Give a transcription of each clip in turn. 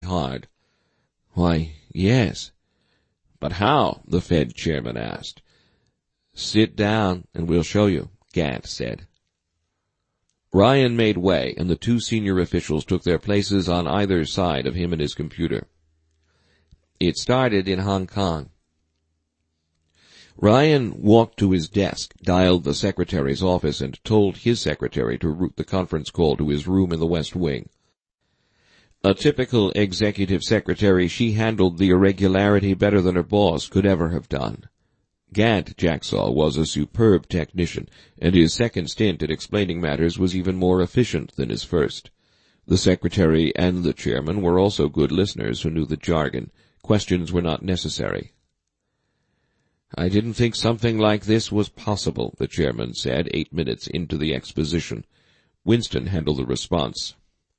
hard. Why, yes. But how? The Fed chairman asked. Sit down and we'll show you, Gant said. Ryan made way, and the two senior officials took their places on either side of him and his computer. It started in Hong Kong. Ryan walked to his desk, dialed the secretary's office, and told his secretary to route the conference call to his room in the West Wing. A typical executive secretary, she handled the irregularity better than her boss could ever have done. Gant, Jack saw, was a superb technician, and his second stint at explaining matters was even more efficient than his first. The secretary and the chairman were also good listeners who knew the jargon. Questions were not necessary. I didn't think something like this was possible, the chairman said 8 minutes into the exposition. Winston handled the response.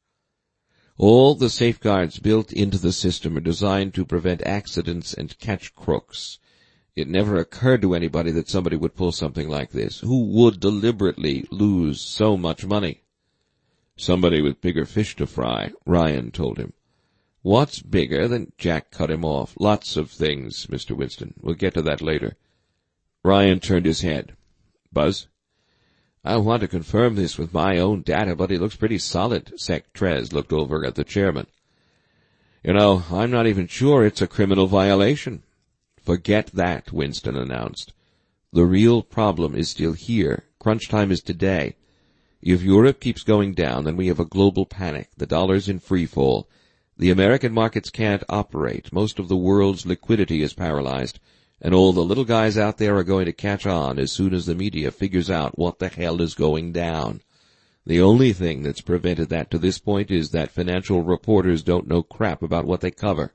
All the safeguards built into the system are designed to prevent accidents and catch crooks. It never occurred to anybody that somebody would pull something like this. Who would deliberately lose so much money? Somebody with bigger fish to fry, Ryan told him. What's bigger than... Jack cut him off. Lots of things, Mr. Winston. We'll get to that later. Ryan turned his head. Buzz? I want to confirm this with my own data, but it looks pretty solid. Sec Trez looked over at the chairman. You know, I'm not even sure it's a criminal violation. Forget that, Winston announced. The real problem is still here. Crunch time is today. If Europe keeps going down, then we have a global panic. The dollar's in free fall. The American markets can't operate. Most of the world's liquidity is paralyzed. And all the little guys out there are going to catch on as soon as the media figures out what the hell is going down. The only thing that's prevented that to this point is that financial reporters don't know crap about what they cover.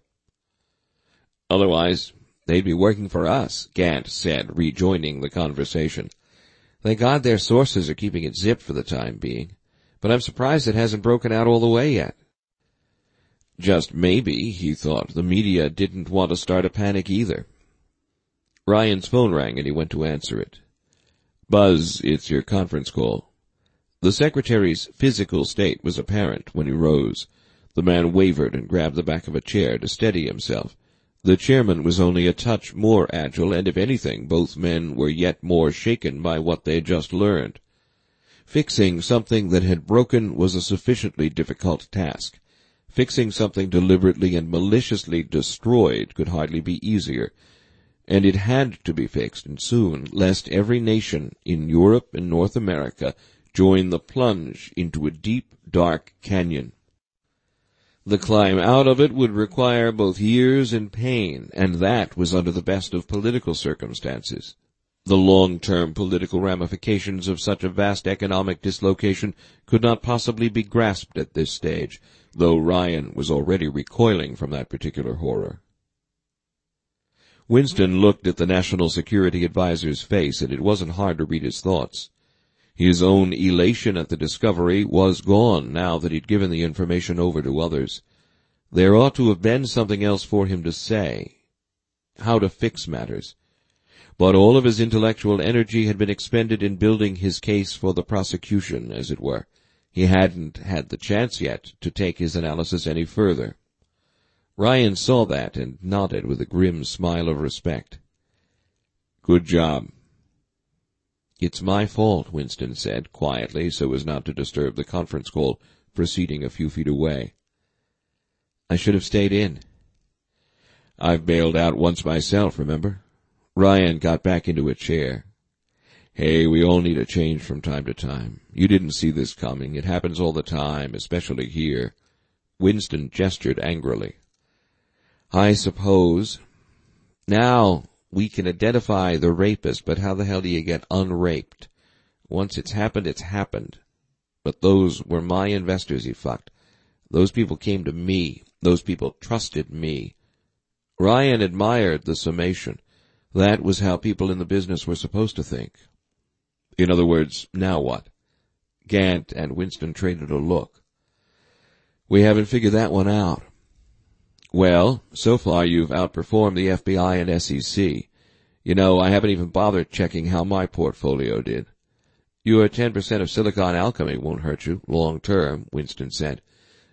Otherwise, they'd be working for us, Gant said, rejoining the conversation. Thank God their sources are keeping it zipped for the time being. But I'm surprised it hasn't broken out all the way yet. Just maybe, he thought, the media didn't want to start a panic either. Ryan's phone rang and he went to answer it. Buzz, it's your conference call. The secretary's physical state was apparent when he rose. The man wavered and grabbed the back of a chair to steady himself. The chairman was only a touch more agile, and if anything, both men were yet more shaken by what they had just learned. Fixing something that had broken was a sufficiently difficult task. Fixing something deliberately and maliciously destroyed could hardly be easier. And it had to be fixed, and soon, lest every nation in Europe and North America join the plunge into a deep, dark canyon. The climb out of it would require both years and pain, and that was under the best of political circumstances. The long-term political ramifications of such a vast economic dislocation could not possibly be grasped at this stage, though Ryan was already recoiling from that particular horror. Winston looked at the National Security Advisor's face, and it wasn't hard to read his thoughts. His own elation at the discovery was gone now that he'd given the information over to others. There ought to have been something else for him to say. How to fix matters. But all of his intellectual energy had been expended in building his case for the prosecution, as it were. He hadn't had the chance yet to take his analysis any further. Ryan saw that and nodded with a grim smile of respect. Good job. It's my fault, Winston said, quietly, so as not to disturb the conference call proceeding a few feet away. I should have stayed in. I've bailed out once myself, remember? Ryan got back into a chair. Hey, we all need a change from time to time. You didn't see this coming. It happens all the time, especially here. Winston gestured angrily. I suppose. Now we can identify the rapist, but how the hell do you get unraped? Once it's happened, it's happened. But those were my investors, he fucked. Those people came to me. Those people trusted me. Ryan admired the summation. That was how people in the business were supposed to think. In other words, now what? Gant and Winston traded a look. We haven't figured that one out. Well, so far you've outperformed the FBI and SEC. You know, I haven't even bothered checking how my portfolio did. Your 10% of Silicon Alchemy won't hurt you long term, Winston said.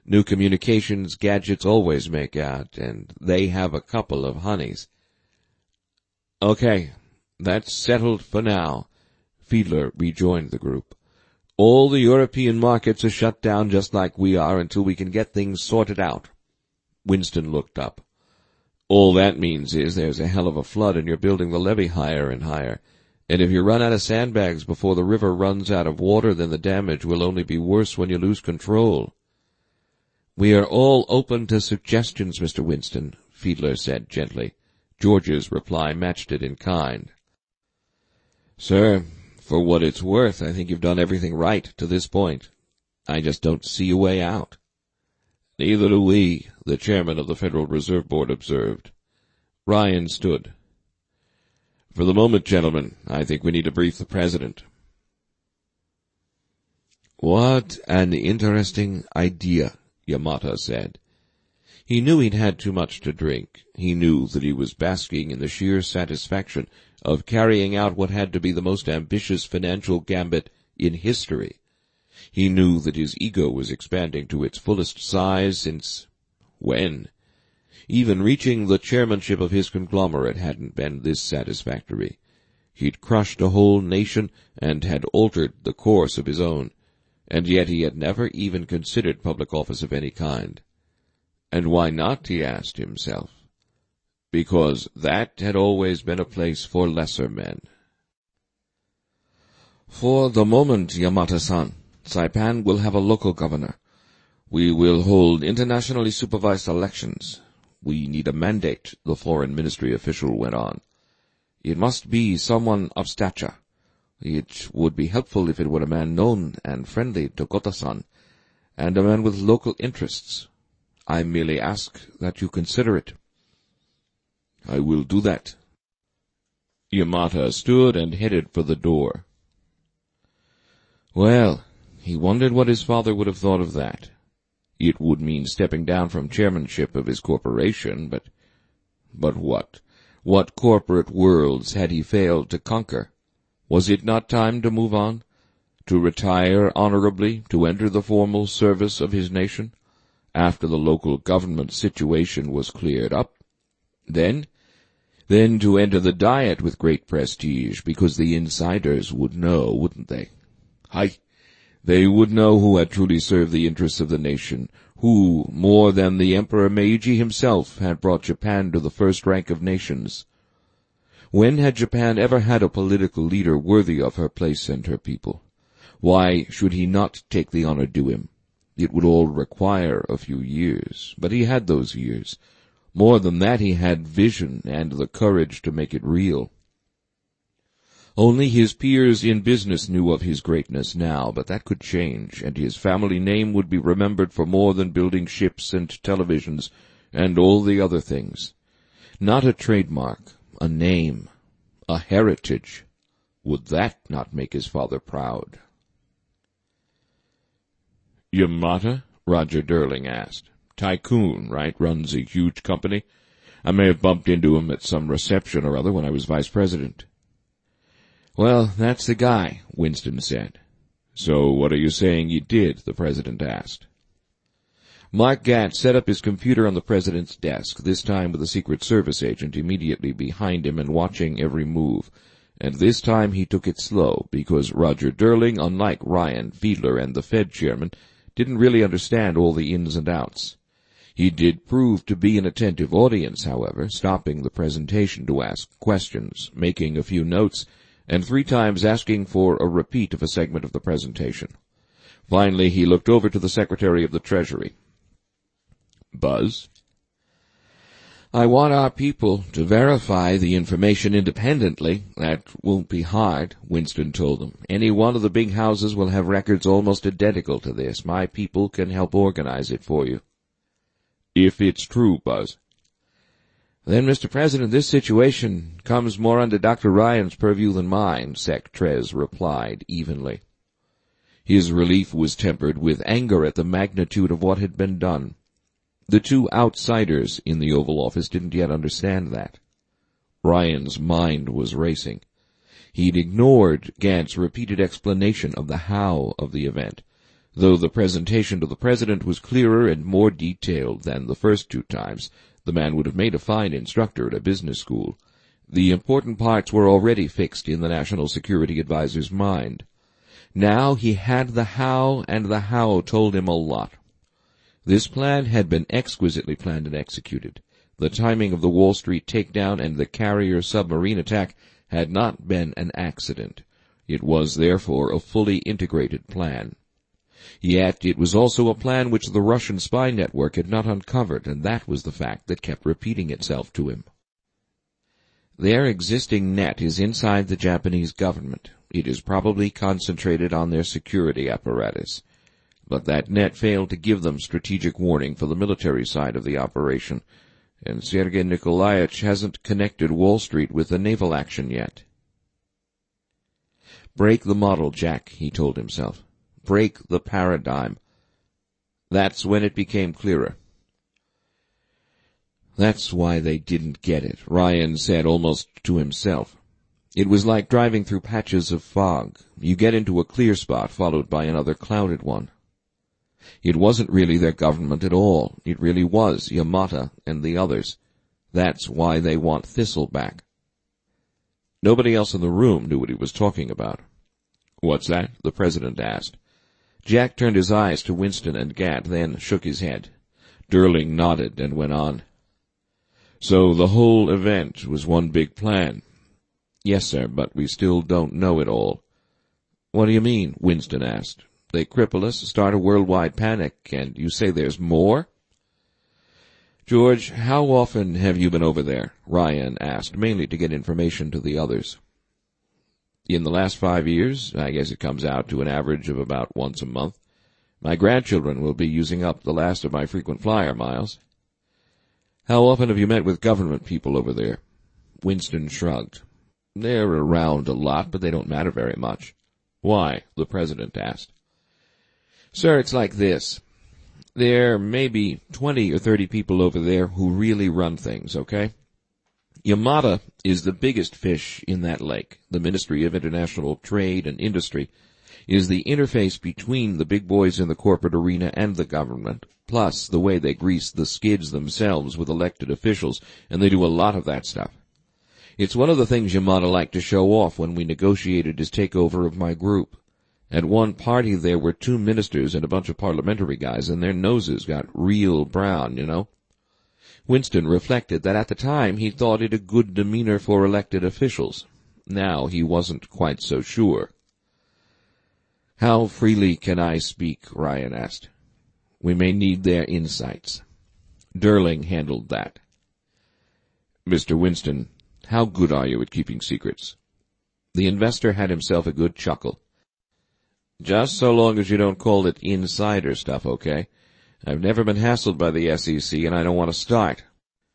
New communications gadgets always make out, and they have a couple of honeys. Okay, that's settled for now. Fiedler rejoined the group. All the European markets are shut down just like we are until we can get things sorted out. Winston looked up. All that means is there's a hell of a flood and you're building the levee higher and higher. And if you run out of sandbags before the river runs out of water, then the damage will only be worse when you lose control. We are all open to suggestions, Mr. Winston, Fiedler said gently. George's reply matched it in kind. Sir, for what it's worth, I think you've done everything right to this point. I just don't see a way out. Neither do we, the chairman of the Federal Reserve Board observed. Ryan stood. For the moment, gentlemen, I think we need to brief the president. What an interesting idea, Yamata said. He knew he'd had too much to drink. He knew that he was basking in the sheer satisfaction of carrying out what had to be the most ambitious financial gambit in history. He knew that his ego was expanding to its fullest size since when? Even reaching the chairmanship of his conglomerate hadn't been this satisfactory. He'd crushed a whole nation and had altered the course of his own, and yet he had never even considered public office of any kind. And why not, he asked himself. Because that had always been a place for lesser men. For the moment, Yamata-san, Saipan will have a local governor. We will hold internationally supervised elections. We need a mandate, the foreign ministry official went on. It must be someone of stature. It would be helpful if it were a man known and friendly to Kota-san, and a man with local interests. I merely ask that you consider it. I will do that. Yamata stood and headed for the door. Well, he wondered what his father would have thought of that. It would mean stepping down from chairmanship of his corporation, but what? What corporate worlds had he failed to conquer? Was it not time to move on? To retire honorably, to enter the formal service of his nation? After the local government situation was cleared up? Then to enter the Diet with great prestige, because the insiders would know, wouldn't they? Aye, they would know who had truly served the interests of the nation, who, more than the Emperor Meiji himself, had brought Japan to the first rank of nations. When had Japan ever had a political leader worthy of her place and her people? Why should he not take the honor due him? It would all require a few years, but he had those years. More than that, he had vision and the courage to make it real. Only his peers in business knew of his greatness now, but that could change, and his family name would be remembered for more than building ships and televisions and all the other things. Not a trademark, a name, a heritage. Would that not make his father proud? Yamata? Roger Durling asked. Tycoon, right? Runs a huge company. I may have bumped into him at some reception or other when I was vice president. Well, that's the guy, Winston said. So what are you saying you did? The president asked. Mark Gatt set up his computer on the president's desk, this time with a Secret Service agent immediately behind him and watching every move. And this time he took it slow, because Roger Durling, unlike Ryan, Fiedler, and the Fed chairman, didn't really understand all the ins and outs. He did prove to be an attentive audience, however, stopping the presentation to ask questions, making a few notes, and 3 times asking for a repeat of a segment of the presentation. Finally, he looked over to the Secretary of the Treasury. Buzz? I want our people to verify the information independently. That won't be hard, Winston told them. Any one of the big houses will have records almost identical to this. My people can help organize it for you. If it's true, Buzz. Then, Mr. President, this situation comes more under Dr. Ryan's purview than mine, Sec. Trez replied evenly. His relief was tempered with anger at the magnitude of what had been done. The 2 outsiders in the Oval Office didn't yet understand that. Ryan's mind was racing. He'd ignored Gadd's repeated explanation of the how of the event, Though the presentation to the president was clearer and more detailed than the first 2 times, the man would have made a fine instructor at a business school. The important parts were already fixed in the National Security Advisor's mind. Now he had the how, and the how told him a lot. This plan had been exquisitely planned and executed. The timing of the Wall Street takedown and the carrier submarine attack had not been an accident. It was, therefore, a fully integrated plan. Yet it was also a plan which the Russian spy network had not uncovered, and that was the fact that kept repeating itself to him. Their existing net is inside the Japanese government. It is probably concentrated on their security apparatus. But that net failed to give them strategic warning for the military side of the operation, and Sergei Nikolaevich hasn't connected Wall Street with the naval action yet. Break the model, Jack, he told himself. Break the paradigm. That's when it became clearer. That's why they didn't get it, Ryan said almost to himself. It was like driving through patches of fog. You get into a clear spot followed by another clouded one. It wasn't really their government at all. It really was Yamata and the others. That's why they want Thistle back. Nobody else in the room knew what he was talking about. What's that? The president asked. Jack turned his eyes to Winston and Gat, then shook his head. Durling nodded and went on. So the whole event was one big plan. Yes, sir, but we still don't know it all. What do you mean? Winston asked. They cripple us, start a worldwide panic, and you say there's more? George, how often have you been over there? Ryan asked, mainly to get information to the others. In the last 5 years, I guess it comes out to an average of about once a month. My grandchildren will be using up the last of my frequent flyer miles. How often have you met with government people over there? Winston shrugged. They're around a lot, but they don't matter very much. Why? The president asked. Sir, it's like this. There may be 20 or 30 people over there who really run things, okay? Yamata is the biggest fish in that lake. The Ministry of International Trade and Industry is the interface between the big boys in the corporate arena and the government, plus the way they grease the skids themselves with elected officials, and they do a lot of that stuff. It's one of the things Yamata liked to show off when we negotiated his takeover of my group. At one party there were 2 ministers and a bunch of parliamentary guys, and their noses got real brown, you know. Winston reflected that at the time he thought it a good demeanor for elected officials. Now he wasn't quite so sure. How freely can I speak? Ryan asked. We may need their insights. Durling handled that. Mr. Winston, how good are you at keeping secrets? The investor had himself a good chuckle. Just so long as you don't call it insider stuff, okay? I've never been hassled by the SEC, and I don't want to start.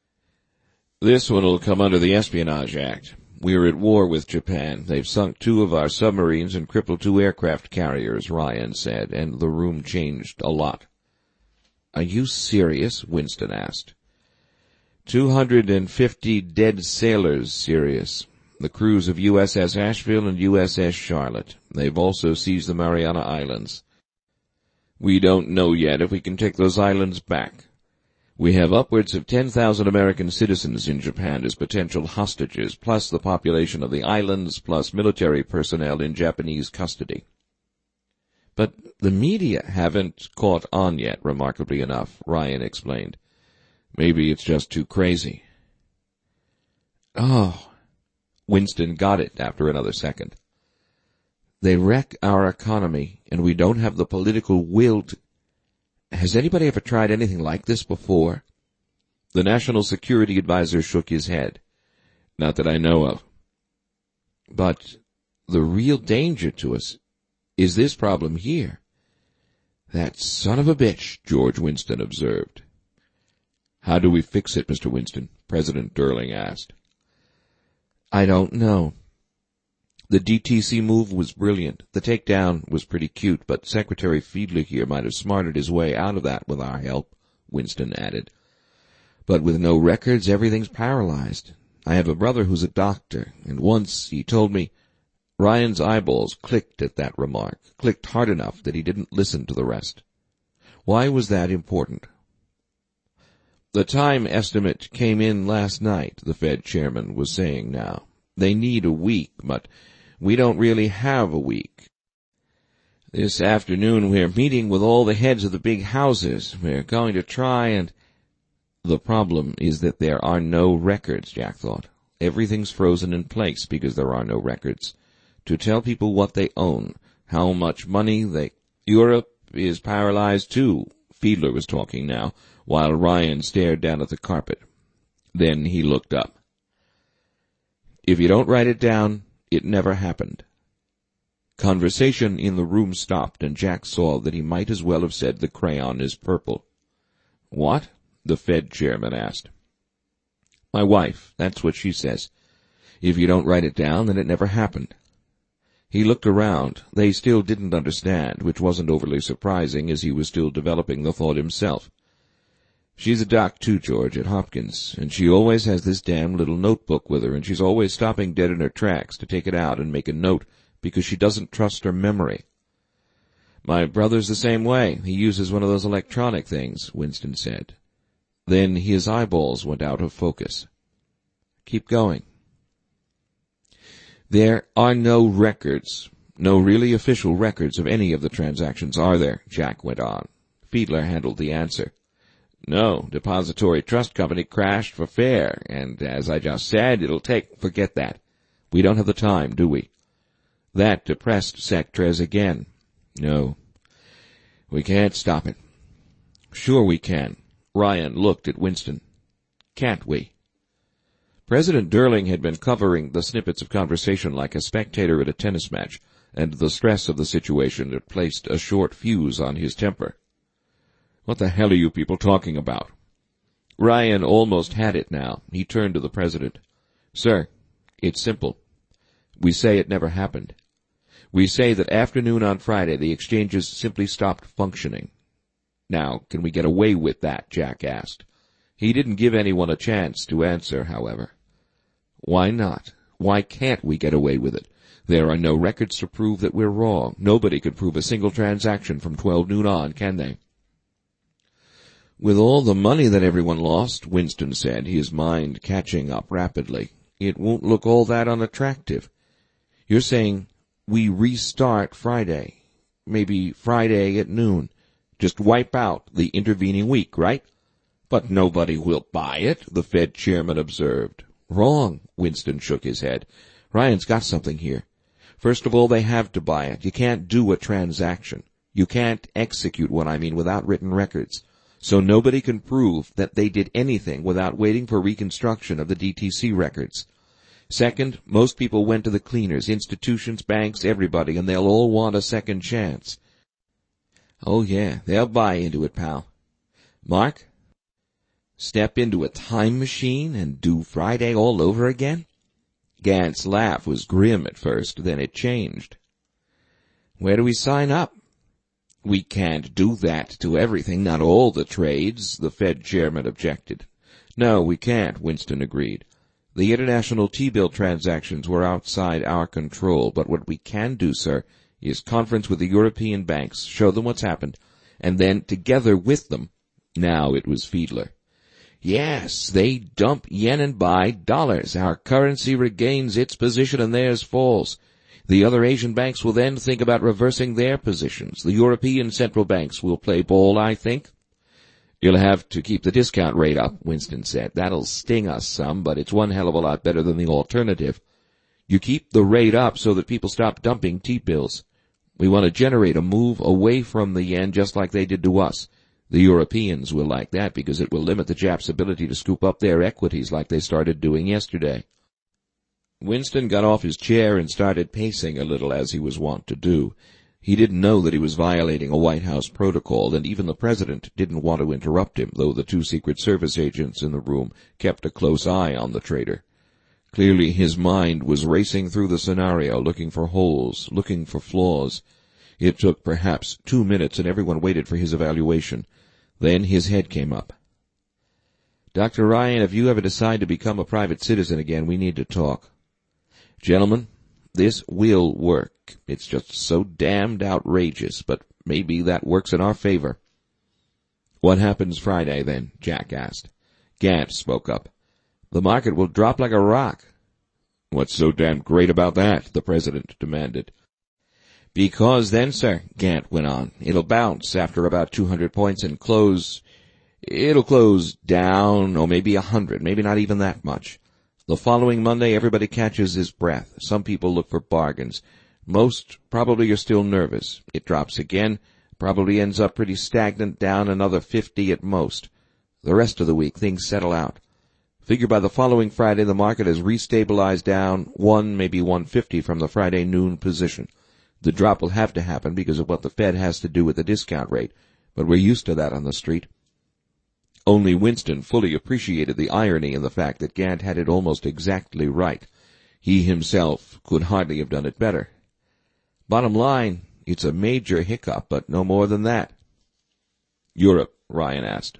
This one'll come under the Espionage Act. We're at war with Japan. They've sunk 2 of our submarines and crippled 2 aircraft carriers, Ryan said, and the room changed a lot. Are you serious? Winston asked. 250 dead sailors serious. The crews of USS Asheville and USS Charlotte. They've also seized the Mariana Islands. We don't know yet if we can take those islands back. We have upwards of 10,000 American citizens in Japan as potential hostages, plus the population of the islands, plus military personnel in Japanese custody. But the media haven't caught on yet, remarkably enough, Ryan explained. Maybe it's just too crazy. Oh, Winston got it after another second. They wreck our economy, and we don't have the political will to... Has anybody ever tried anything like this before? The National Security Advisor shook his head. Not that I know of. But the real danger to us is this problem here. That son of a bitch, George Winston observed. How do we fix it, Mr. Winston? President Durling asked. I don't know. The DTC move was brilliant. The takedown was pretty cute, but Secretary Fiedler here might have smarted his way out of that with our help, Winston added. But with no records, everything's paralyzed. I have a brother who's a doctor, and once he told me... Ryan's eyeballs clicked at that remark, clicked hard enough that he didn't listen to the rest. Why was that important? The time estimate came in last night, the Fed chairman was saying now. They need a week, but we don't really have a week. This afternoon we're meeting with all the heads of the big houses. We're going to try and... The problem is that there are no records, Jack thought. Everything's frozen in place because there are no records. To tell people what they own, how much money they... Europe is paralyzed too. Fiedler was talking now, while Ryan stared down at the carpet. Then he looked up. If you don't write it down, it never happened. Conversation in the room stopped, and Jack saw that he might as well have said the crayon is purple. What? The Fed chairman asked. My wife, that's what she says. If you don't write it down, then it never happened. He looked around. They still didn't understand, which wasn't overly surprising as he was still developing the thought himself. She's a doc too, George, at Hopkins, and she always has this damn little notebook with her, and she's always stopping dead in her tracks to take it out and make a note because she doesn't trust her memory. My brother's the same way. He uses one of those electronic things, Winston said. Then his eyeballs went out of focus. Keep going. There are no records, no really official records of any of the transactions, are there? Jack went on. Fiedler handled the answer. No, Depository Trust Company crashed for fair, and as I just said, forget that. We don't have the time, do we? That depressed Sectres again. No, we can't stop it. Sure we can. Ryan looked at Winston. Can't we? President Durling had been covering the snippets of conversation like a spectator at a tennis match, and the stress of the situation had placed a short fuse on his temper. What the hell are you people talking about? Ryan almost had it now. He turned to the president. Sir, it's simple. We say it never happened. We say that afternoon on Friday the exchanges simply stopped functioning. Now, can we get away with that? Jack asked. He didn't give anyone a chance to answer, however. Why not? Why can't we get away with it? There are no records to prove that we're wrong. Nobody could prove a single transaction from 12 noon on, can they? With all the money that everyone lost, Winston said, his mind catching up rapidly, it won't look all that unattractive. You're saying we restart Friday, maybe Friday at noon, just wipe out the intervening week, right? But nobody will buy it, the Fed chairman observed. Wrong, Winston shook his head. Ryan's got something here. First of all, they have to buy it. You can't do a transaction. You can't execute what I mean without written records. So nobody can prove that they did anything without waiting for reconstruction of the DTC records. Second, most people went to the cleaners, institutions, banks, everybody, and they'll all want a second chance. Oh yeah, they'll buy into it, pal. Mark? Step into a time machine and do Friday all over again? Gant's laugh was grim at first, then it changed. Where do we sign up? We can't do that to everything, not all the trades, the Fed chairman objected. No, we can't, Winston agreed. The international T-bill transactions were outside our control, but what we can do, sir, is conference with the European banks, show them what's happened, and then, together with them, now it was Fiedler. Yes, they dump yen and buy dollars. Our currency regains its position and theirs falls. The other Asian banks will then think about reversing their positions. The European central banks will play ball, I think. You'll have to keep the discount rate up, Winston said. That'll sting us some, but it's one hell of a lot better than the alternative. You keep the rate up so that people stop dumping T-bills. We want to generate a move away from the yen just like they did to us. The Europeans will like that because it will limit the Japs' ability to scoop up their equities like they started doing yesterday. Winston got off his chair and started pacing a little as he was wont to do. He didn't know that he was violating a White House protocol, and even the president didn't want to interrupt him, though the two Secret Service agents in the room kept a close eye on the trader. Clearly his mind was racing through the scenario, looking for holes, looking for flaws. It took perhaps 2 minutes, and everyone waited for his evaluation. Then his head came up. Dr. Ryan, if you ever decide to become a private citizen again, we need to talk. Gentlemen, This will work. It's just so damned outrageous, but maybe that works in our favor." "What happens Friday, then?" Jack asked. Gant spoke up. "The market will drop like a rock." "What's so damn great about that?" the president demanded. "Because then, sir," Gant went on, "it'll bounce after about 200 points and it'll close down, or maybe 100, maybe not even that much. The following Monday, everybody catches his breath. Some people look for bargains. Most probably are still nervous. It drops again, probably ends up pretty stagnant, down another 50 at most. The rest of the week, things settle out. Figure by the following Friday, the market has restabilized down 1, maybe 150 from the Friday noon position. The drop will have to happen because of what the Fed has to do with the discount rate, but we're used to that on the street." Only Winston fully appreciated the irony in the fact that Gant had it almost exactly right. He himself could hardly have done it better. "Bottom line, it's a major hiccup, but no more than that." "Europe?" Ryan asked.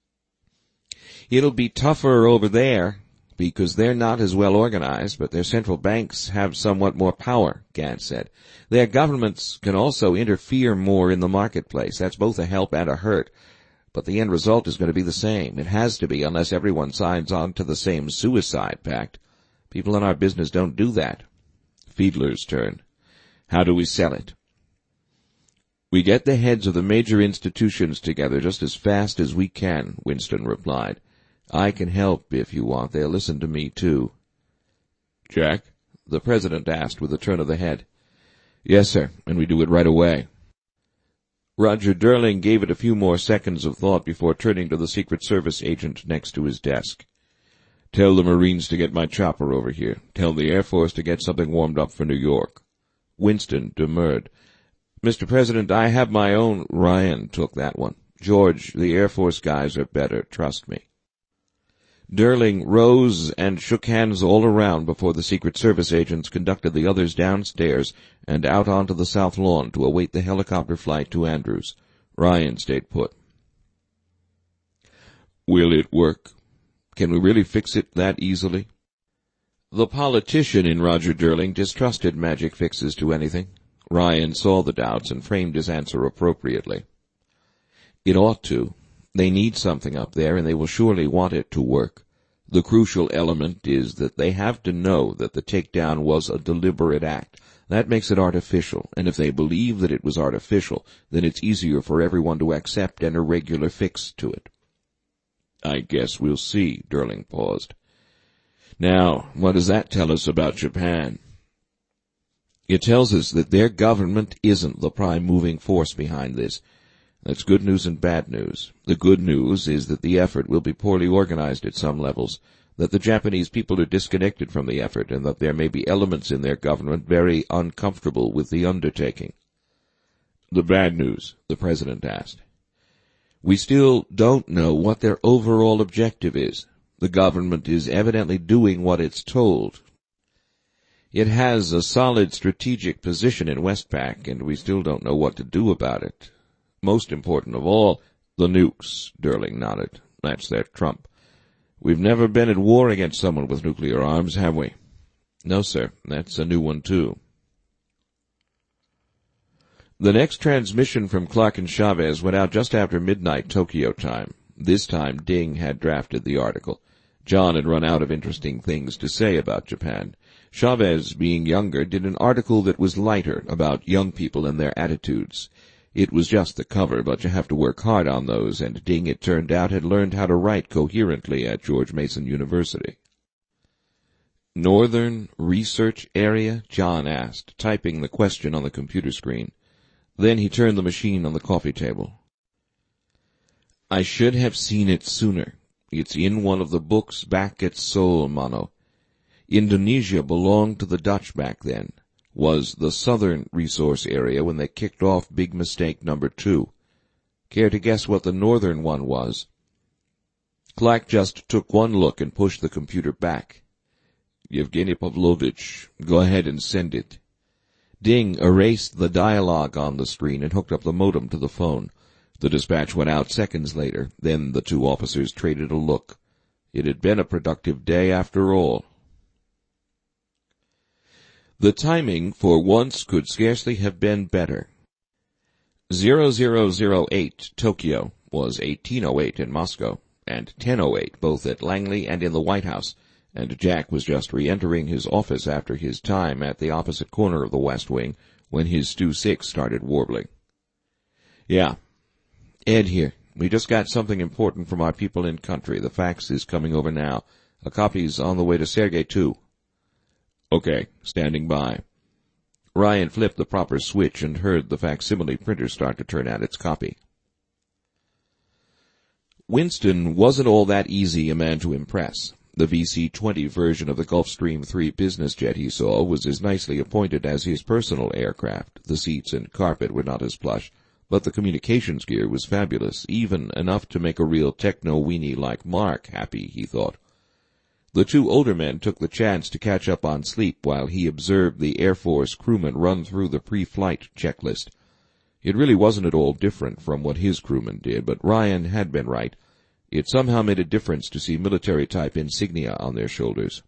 "It'll be tougher over there, because they're not as well organized, but their central banks have somewhat more power," Gant said. "Their governments can also interfere more in the marketplace. That's both a help and a hurt. But the end result is going to be the same. It has to be, unless everyone signs on to the same suicide pact. People in our business don't do that." Fiedler's turn. "How do we sell it?" "We get the heads of the major institutions together just as fast as we can," Winston replied. "I can help if you want. They'll listen to me, too." "Jack?" the president asked with a turn of the head. "Yes, sir, and we do it right away." Roger Durling gave it a few more seconds of thought before turning to the Secret Service agent next to his desk. "Tell the Marines to get my chopper over here. Tell the Air Force to get something warmed up for New York." Winston demurred. "Mr. President, I have my own—" Ryan took that one. "George, the Air Force guys are better, trust me." Durling rose and shook hands all around before the Secret Service agents conducted the others downstairs and out onto the south lawn to await the helicopter flight to Andrews. Ryan stayed put. "Will it work? Can we really fix it that easily?" The politician in Roger Durling distrusted magic fixes to anything. Ryan saw the doubts and framed his answer appropriately. "It ought to. They need something up there, and they will surely want it to work. The crucial element is that they have to know that the takedown was a deliberate act. That makes it artificial, and if they believe that it was artificial, then it's easier for everyone to accept an irregular fix to it." "I guess we'll see," Durling paused. "Now, what does that tell us about Japan?" "It tells us that their government isn't the prime moving force behind this. That's good news and bad news. The good news is that the effort will be poorly organized at some levels, that the Japanese people are disconnected from the effort, and that there may be elements in their government very uncomfortable with the undertaking." "The bad news?" the president asked. "We still don't know what their overall objective is. The government is evidently doing what it's told. It has a solid strategic position in Westpac, and we still don't know what to do about it. Most important of all, the nukes," Durling nodded. "That's their trump. We've never been at war against someone with nuclear arms, have we?" "No, sir. That's a new one, too." The next transmission from Clark and Chavez went out just after midnight Tokyo time. This time Ding had drafted the article. John had run out of interesting things to say about Japan. Chavez, being younger, did an article that was lighter about young people and their attitudes. It was just the cover, but you have to work hard on those, and Ding, it turned out, had learned how to write coherently at George Mason University. "Northern Research Area?" John asked, typing the question on the computer screen. Then he turned the machine on the coffee table. "I should have seen it sooner. It's in one of the books back at Seoul, Mono. Indonesia belonged to the Dutch back then. Was the Southern Resource Area when they kicked off big mistake number 2. Care to guess what the northern one was?" Clark just took one look and pushed the computer back. "Yevgeny Pavlovich, go ahead and send it." Ding erased the dialogue on the screen and hooked up the modem to the phone. The dispatch went out seconds later. Then the two officers traded a look. It had been a productive day after all. The timing, for once, could scarcely have been better. 0008 Tokyo was 1808 in Moscow, and 1008 both at Langley and in the White House, and Jack was just re-entering his office after his time at the opposite corner of the West Wing when his Stu 6 started warbling. Yeah, Ed here. We just got something important from our people in country. The fax is coming over now. A copy's on the way to Sergei, too. Okay, standing by. Ryan flipped the proper switch and heard the facsimile printer start to turn out its copy. Winston wasn't all that easy a man to impress. The VC-20 version of the Gulfstream III business jet he saw was as nicely appointed as his personal aircraft. The seats and carpet were not as plush, but the communications gear was fabulous, even enough to make a real techno-weenie like Mark happy, he thought. The two older men took the chance to catch up on sleep while he observed the Air Force crewmen run through the pre-flight checklist. It really wasn't at all different from what his crewmen did, but Ryan had been right. It somehow made a difference to see military-type insignia on their shoulders.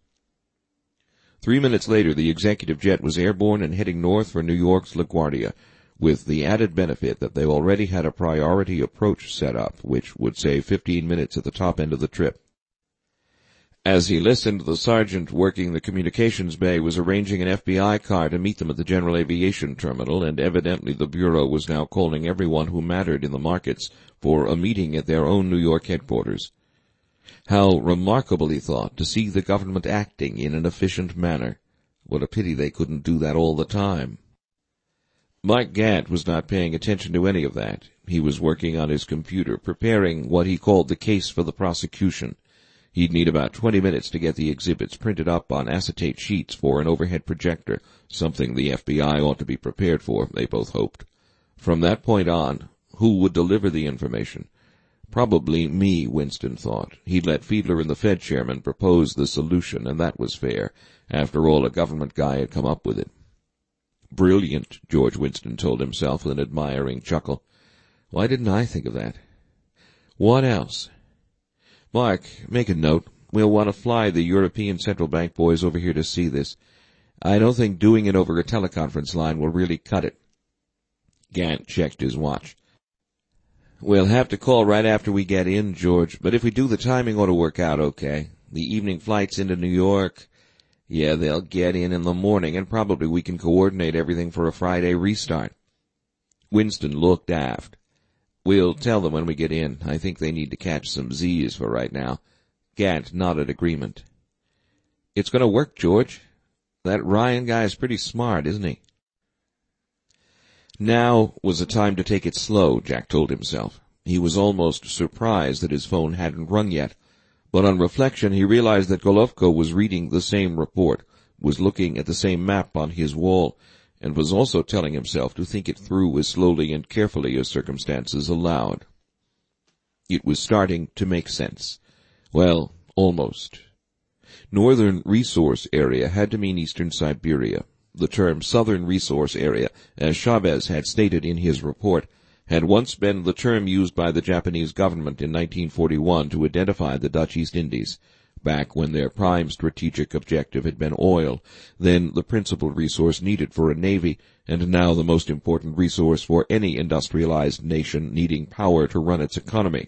3 minutes later, the executive jet was airborne and heading north for New York's LaGuardia, with the added benefit that they already had a priority approach set up, which would save 15 minutes at the top end of the trip. As he listened, the sergeant working the communications bay was arranging an FBI car to meet them at the General Aviation Terminal, and evidently the Bureau was now calling everyone who mattered in the markets for a meeting at their own New York headquarters. How remarkable, he thought, to see the government acting in an efficient manner. What a pity they couldn't do that all the time. Mike Gant was not paying attention to any of that. He was working on his computer, preparing what he called the case for the prosecution. He'd need about 20 minutes to get the exhibits printed up on acetate sheets for an overhead projector, something the FBI ought to be prepared for, they both hoped. From that point on, who would deliver the information? Probably me, Winston thought. He'd let Fiedler and the Fed chairman propose the solution, and that was fair. After all, a government guy had come up with it. Brilliant, George Winston told himself with an admiring chuckle. Why didn't I think of that? What else? Mark, make a note. We'll want to fly the European Central Bank boys over here to see this. I don't think doing it over a teleconference line will really cut it. Gant checked his watch. We'll have to call right after we get in, George, but if we do, the timing ought to work out okay. The evening flights into New York, yeah, they'll get in the morning, and probably we can coordinate everything for a Friday restart. Winston looked aft. We'll tell them when we get in. I think they need to catch some Z's for right now. Gant nodded agreement. It's going to work, George. That Ryan guy is pretty smart, isn't he? Now was the time to take it slow, Jack told himself. He was almost surprised that his phone hadn't rung yet, but on reflection he realized that Golovko was reading the same report, was looking at the same map on his wall, and was also telling himself to think it through as slowly and carefully as circumstances allowed. It was starting to make sense. Well, almost. Northern Resource Area had to mean Eastern Siberia. The term Southern Resource Area, as Chavez had stated in his report, had once been the term used by the Japanese government in 1941 to identify the Dutch East Indies, back when their prime strategic objective had been oil, then the principal resource needed for a navy, and now the most important resource for any industrialized nation needing power to run its economy.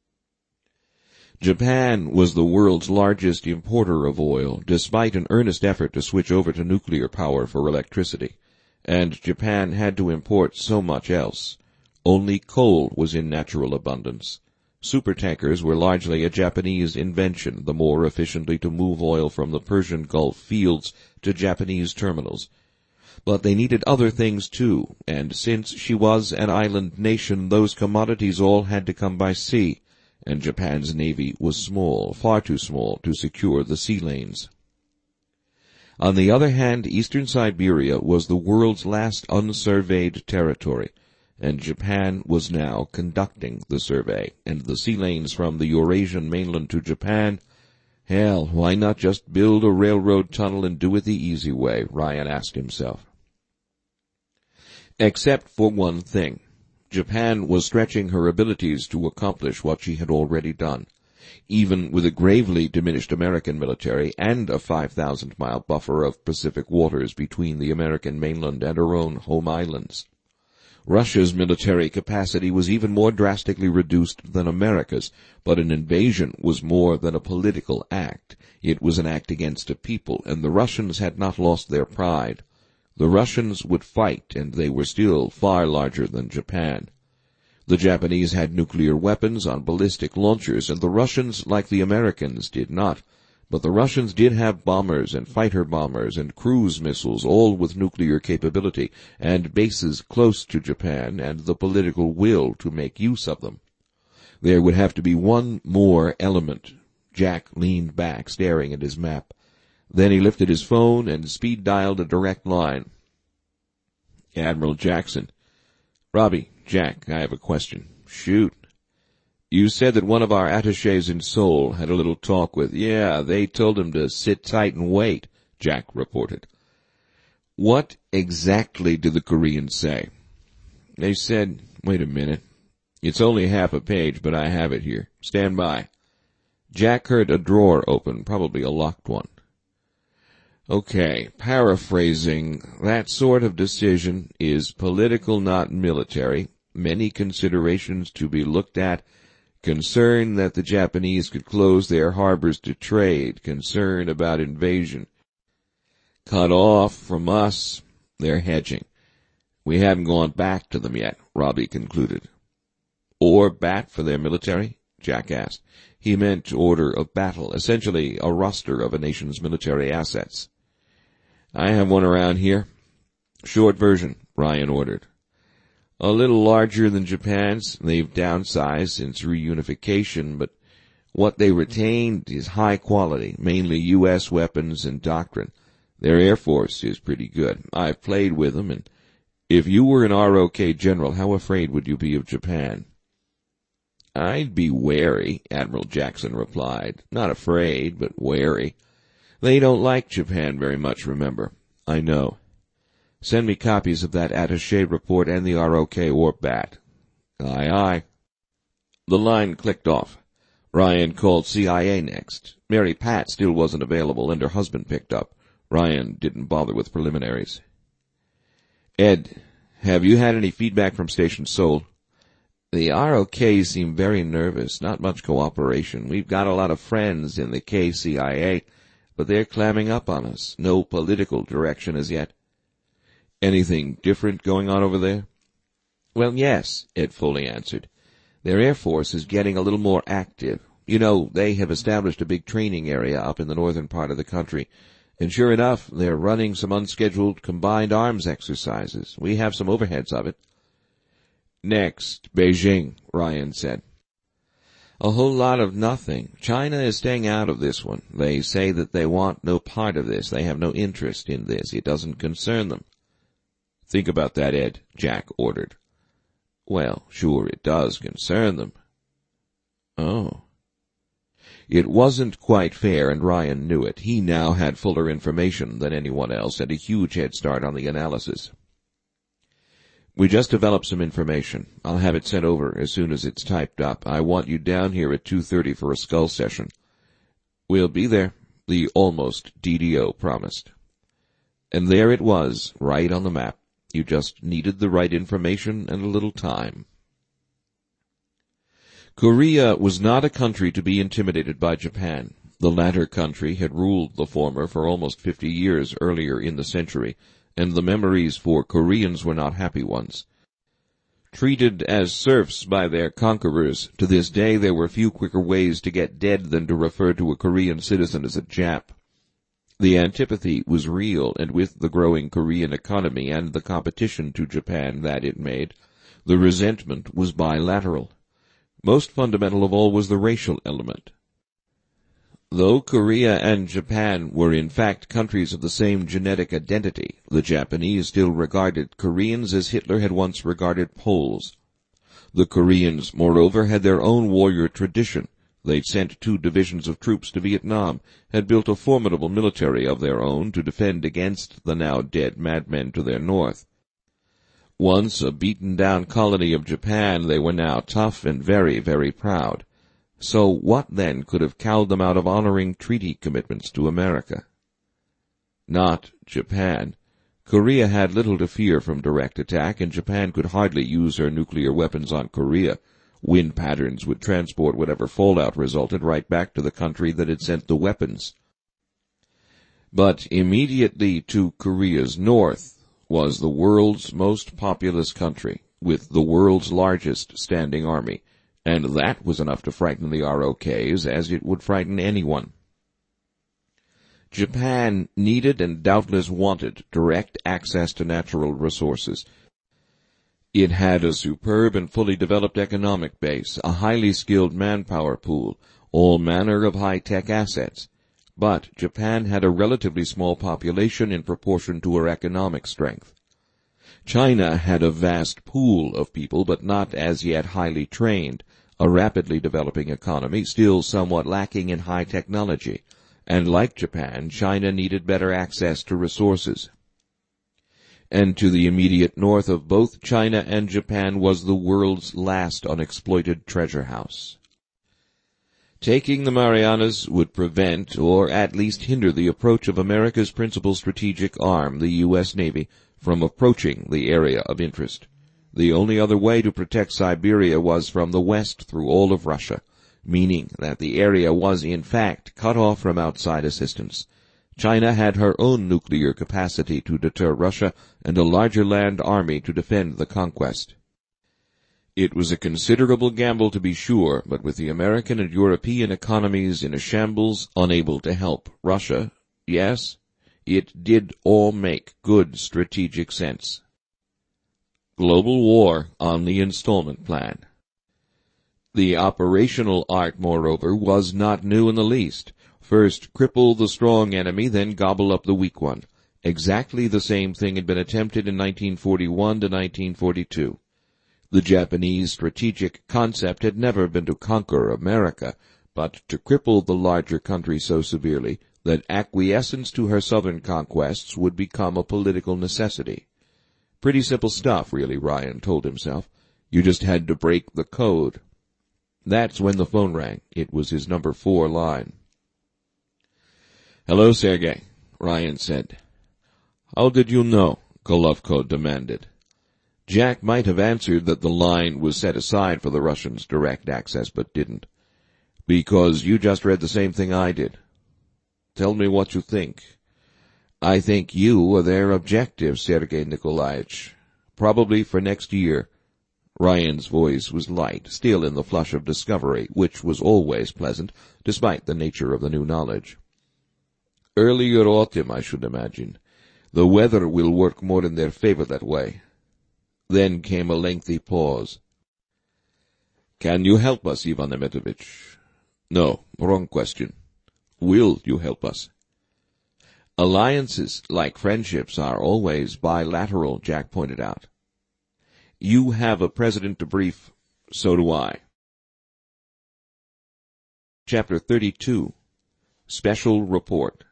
Japan was the world's largest importer of oil, despite an earnest effort to switch over to nuclear power for electricity, and Japan had to import so much else. Only coal was in natural abundance. Supertankers were largely a Japanese invention, the more efficiently to move oil from the Persian Gulf fields to Japanese terminals. But they needed other things too, and since she was an island nation, those commodities all had to come by sea, and Japan's navy was small, far too small, to secure the sea lanes. On the other hand, Eastern Siberia was the world's last unsurveyed territory, and Japan was now conducting the survey, and the sea lanes from the Eurasian mainland to Japan, hell, why not just build a railroad tunnel and do it the easy way, Ryan asked himself. Except for one thing. Japan was stretching her abilities to accomplish what she had already done. even with a gravely diminished American military and a 5,000-mile buffer of Pacific waters between the American mainland and her own home islands. Russia's military capacity was even more drastically reduced than America's, but an invasion was more than a political act. It was an act against a people, and the Russians had not lost their pride. The Russians would fight, and they were still far larger than Japan. The Japanese had nuclear weapons on ballistic launchers, and the Russians, like the Americans, did not. But the Russians did have bombers and fighter bombers and cruise missiles, all with nuclear capability, and bases close to Japan, and the political will to make use of them. There would have to be one more element. Jack leaned back, staring at his map. Then he lifted his phone and speed-dialed a direct line. Admiral Jackson. Robbie, Jack, I have a question. Shoot. You said that one of our attachés in Seoul had a little talk with... Yeah, they told him to sit tight and wait, Jack reported. What exactly did the Koreans say? They said... Wait a minute. It's only half a page, but I have it here. Stand by. Jack heard a drawer open, probably a locked one. Okay, paraphrasing, that sort of decision is political, not military. Many considerations to be looked at. Concern that the Japanese could close their harbors to trade. Concern about invasion. Cut off from us. They're hedging. We haven't gone back to them yet, Robbie concluded. Or bat for their military? Jack asked. He meant order of battle, essentially a roster of a nation's military assets. I have one around here. Short version, Ryan ordered. A little larger than Japan's. They've downsized since reunification, but what they retained is high quality, mainly U.S. weapons and doctrine. Their Air Force is pretty good. I've played with them, and if you were an ROK general, how afraid would you be of Japan? I'd be wary, Admiral Jackson replied. Not afraid, but wary. They don't like Japan very much, remember. I know. Send me copies of that attaché report and the ROK or BAT. Aye, aye. The line clicked off. Ryan called CIA next. Mary Pat still wasn't available, and her husband picked up. Ryan didn't bother with preliminaries. Ed, have you had any feedback from Station Seoul? The ROK seem very nervous, not much cooperation. We've got a lot of friends in the KCIA, but they're clamming up on us. No political direction as yet. Anything different going on over there? Well, yes, Ed Foley answered. Their Air Force is getting a little more active. You know, they have established a big training area up in the northern part of the country, and sure enough, they're running some unscheduled combined arms exercises. We have some overheads of it. Next, Beijing, Ryan said. A whole lot of nothing. China is staying out of this one. They say that they want no part of this. They have no interest in this. It doesn't concern them. Think about that, Ed, Jack ordered. Well, sure, it does concern them. Oh. It wasn't quite fair, and Ryan knew it. He now had fuller information than anyone else and a huge head start on the analysis. We just developed some information. I'll have it sent over as soon as it's typed up. I want you down here at 2:30 for a skull session. We'll be there, the almost DDO promised. And there it was, right on the map. You just needed the right information and a little time. Korea was not a country to be intimidated by Japan. The latter country had ruled the former for almost 50 years earlier in the century, and the memories for Koreans were not happy ones. Treated as serfs by their conquerors, to this day there were few quicker ways to get dead than to refer to a Korean citizen as a Jap. The antipathy was real, and with the growing Korean economy and the competition to Japan that it made, the resentment was bilateral. Most fundamental of all was the racial element. Though Korea and Japan were in fact countries of the same genetic identity, the Japanese still regarded Koreans as Hitler had once regarded Poles. The Koreans, moreover, had their own warrior tradition. They'd sent 2 divisions of troops to Vietnam, had built a formidable military of their own to defend against the now dead madmen to their north. Once a beaten-down colony of Japan, they were now tough and very, very proud. So what then could have cowed them out of honoring treaty commitments to America? Not Japan. Korea had little to fear from direct attack, and Japan could hardly use her nuclear weapons on Korea. Wind patterns would transport whatever fallout resulted right back to the country that had sent the weapons. But immediately to Korea's north was the world's most populous country, with the world's largest standing army, and that was enough to frighten the ROKs as it would frighten anyone. Japan needed and doubtless wanted direct access to natural resources. It had a superb and fully developed economic base, a highly skilled manpower pool, all manner of high-tech assets. But Japan had a relatively small population in proportion to her economic strength. China had a vast pool of people, but not as yet highly trained, a rapidly developing economy, still somewhat lacking in high technology. And like Japan, China needed better access to resources. And to the immediate north of both China and Japan was the world's last unexploited treasure house. Taking the Marianas would prevent, or at least hinder, the approach of America's principal strategic arm, the U.S. Navy, from approaching the area of interest. The only other way to protect Siberia was from the west through all of Russia, meaning that the area was in fact cut off from outside assistance. China had her own nuclear capacity to deter Russia and a larger land army to defend the conquest. It was a considerable gamble to be sure, but with the American and European economies in a shambles, unable to help Russia, yes, it did all make good strategic sense. Global war on the installment plan. The operational art, moreover, was not new in the least. First cripple the strong enemy, then gobble up the weak one. Exactly the same thing had been attempted in 1941 to 1942. The Japanese strategic concept had never been to conquer America, but to cripple the larger country so severely that acquiescence to her southern conquests would become a political necessity. Pretty simple stuff, really, Ryan told himself. You just had to break the code. That's when the phone rang. It was his number 4 line. "Hello, Sergei," Ryan said. "How did you know?" Golovko demanded. Jack might have answered that the line was set aside for the Russians' direct access, but didn't. "Because you just read the same thing I did." "Tell me what you think." "I think you are their objective, Sergei Nikolaevich. Probably for next year." Ryan's voice was light, still in the flush of discovery, which was always pleasant, despite the nature of the new knowledge. "Earlier autumn, I should imagine. The weather will work more in their favor that way." Then came a lengthy pause. "Can you help us, Ivan Dmitrievich?" "No, wrong question. Will you help us?" "Alliances, like friendships, are always bilateral," Jack pointed out. "You have a president to brief. So do I." Chapter 32. Special Report.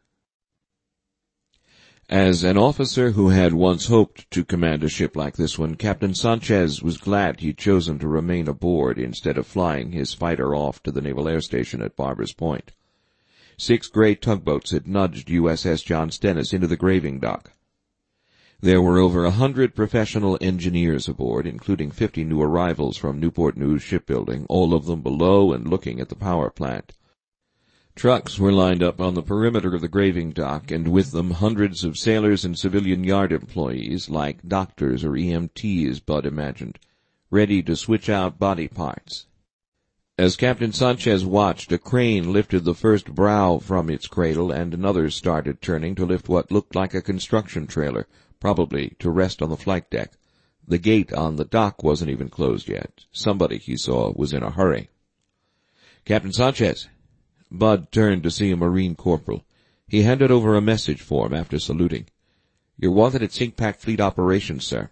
As an officer who had once hoped to command a ship like this one, Captain Sanchez was glad he'd chosen to remain aboard instead of flying his fighter off to the Naval Air Station at Barbers Point. 6 great tugboats had nudged USS John Stennis into the graving dock. There were over 100 professional engineers aboard, including 50 new arrivals from Newport News Shipbuilding, all of them below and looking at the power plant. Trucks were lined up on the perimeter of the graving dock, and with them hundreds of sailors and civilian yard employees, like doctors or EMTs, Bud imagined, ready to switch out body parts. As Captain Sanchez watched, a crane lifted the first brow from its cradle, and another started turning to lift what looked like a construction trailer, probably to rest on the flight deck. The gate on the dock wasn't even closed yet. Somebody, he saw, was in a hurry. "Captain Sanchez." Bud turned to see a Marine corporal. He handed over a message form after saluting. "You're wanted at Sinkpak Fleet Operations, sir."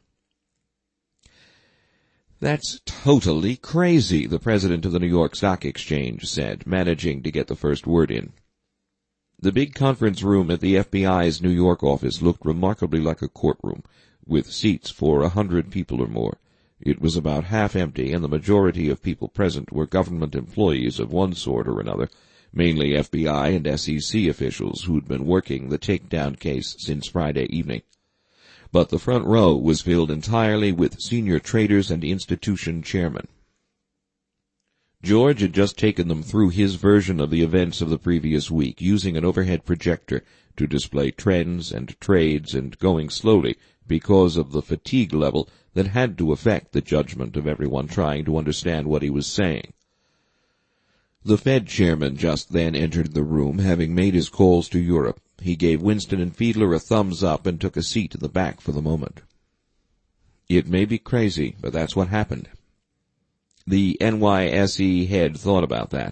"That's totally crazy," the president of the New York Stock Exchange said, managing to get the first word in. The big conference room at the FBI's New York office looked remarkably like a courtroom, with seats for 100 people or more. It was about half empty, and the majority of people present were government employees of one sort or another, mainly FBI and SEC officials who'd been working the takedown case since Friday evening. But the front row was filled entirely with senior traders and institution chairmen. George had just taken them through his version of the events of the previous week, using an overhead projector to display trends and trades, and going slowly because of the fatigue level that had to affect the judgment of everyone trying to understand what he was saying. The Fed chairman just then entered the room, having made his calls to Europe. He gave Winston and Fiedler a thumbs up and took a seat in the back for the moment. It may be crazy, but that's what happened. The NYSE head thought about that.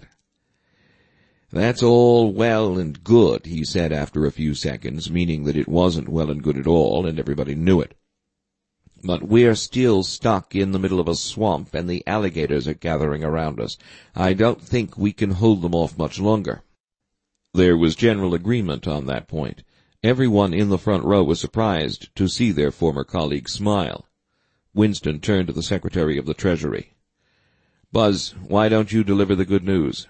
That's all well and good, he said after a few seconds, meaning that it wasn't well and good at all, and everybody knew it. But we're still stuck in the middle of a swamp, and the alligators are gathering around us. I don't think we can hold them off much longer. There was general agreement on that point. Everyone in the front row was surprised to see their former colleague smile. Winston turned to the Secretary of the Treasury. Buzz, why don't you deliver the good news?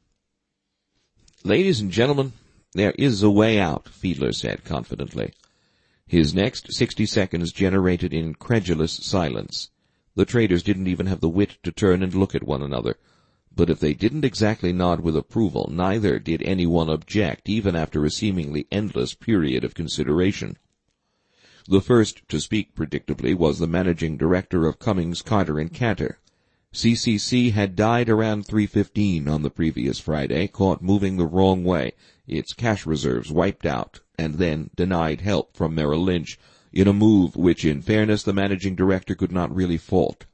Ladies and gentlemen, there is a way out, Fiedler said confidently. His next 60 seconds generated incredulous silence. The traders didn't even have the wit to turn and look at one another. But if they didn't exactly nod with approval, neither did anyone object, even after a seemingly endless period of consideration. The first to speak, predictably, was the managing director of Cummings, Carter & Cantor. CCC had died around 3:15 on the previous Friday, caught moving the wrong way, its cash reserves wiped out, and then denied help from Merrill Lynch, in a move which, in fairness, the managing director could not really fault.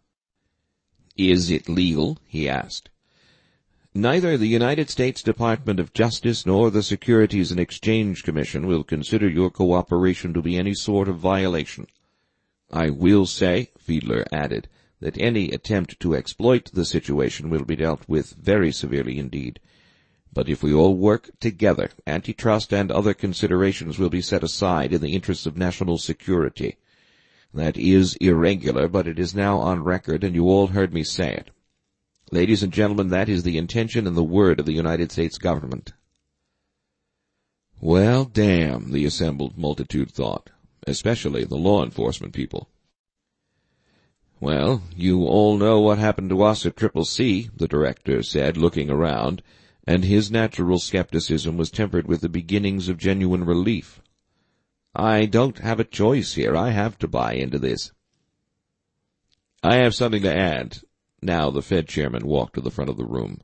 Is it legal? He asked. Neither the United States Department of Justice nor the Securities and Exchange Commission will consider your cooperation to be any sort of violation. I will say, Fiedler added, that any attempt to exploit the situation will be dealt with very severely indeed. But if we all work together, antitrust and other considerations will be set aside in the interests of national security. That is irregular, but it is now on record, and you all heard me say it. Ladies and gentlemen, that is the intention and the word of the United States government. Well, damn, the assembled multitude thought, especially the law enforcement people. Well, you all know what happened to us at Triple C, the director said, looking around, and his natural skepticism was tempered with the beginnings of genuine relief. I don't have a choice here. I have to buy into this. I have something to add. Now the Fed chairman walked to the front of the room.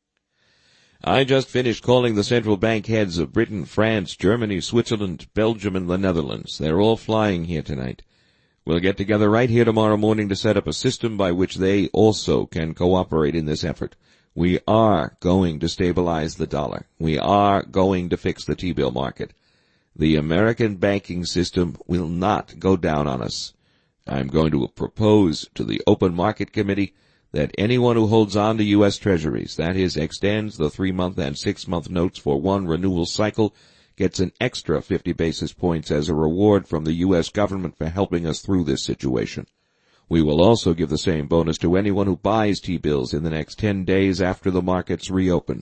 I just finished calling the central bank heads of Britain, France, Germany, Switzerland, Belgium, and the Netherlands. They're all flying here tonight. We'll get together right here tomorrow morning to set up a system by which they also can cooperate in this effort. We are going to stabilize the dollar. We are going to fix the T-bill market. The American banking system will not go down on us. I'm going to propose to the Open Market Committee that anyone who holds on to U.S. Treasuries, that is, extends the 3-month and 6-month notes for one renewal cycle, gets an extra 50 basis points as a reward from the U.S. government for helping us through this situation. We will also give the same bonus to anyone who buys T-bills in the next 10 days after the markets reopen.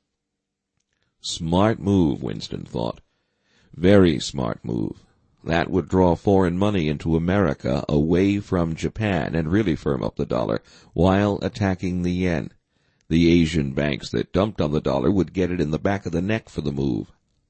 Smart move, Winston thought. Very smart move. That would draw foreign money into America away from Japan and really firm up the dollar while attacking the yen. The Asian banks that dumped on the dollar would get it in the back of the neck for the move.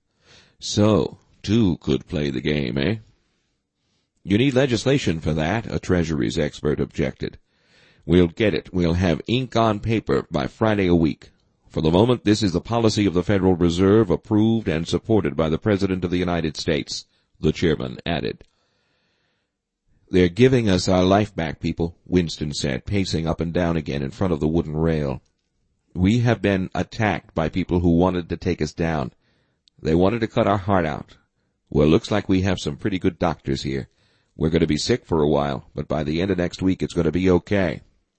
So, two could play the game, eh? You need legislation for that, a Treasuries expert objected. We'll get it. We'll have ink on paper by Friday a week. For the moment, this is the policy of the Federal Reserve, approved and supported by the President of the United States, the chairman added. They're giving us our life back, people, Winston said, pacing up and down again in front of the wooden rail. We have been attacked by people who wanted to take us down. They wanted to cut our heart out. Well, looks like we have some pretty good doctors here. We're going to be sick for a while, but by the end of next week it's going to be okay.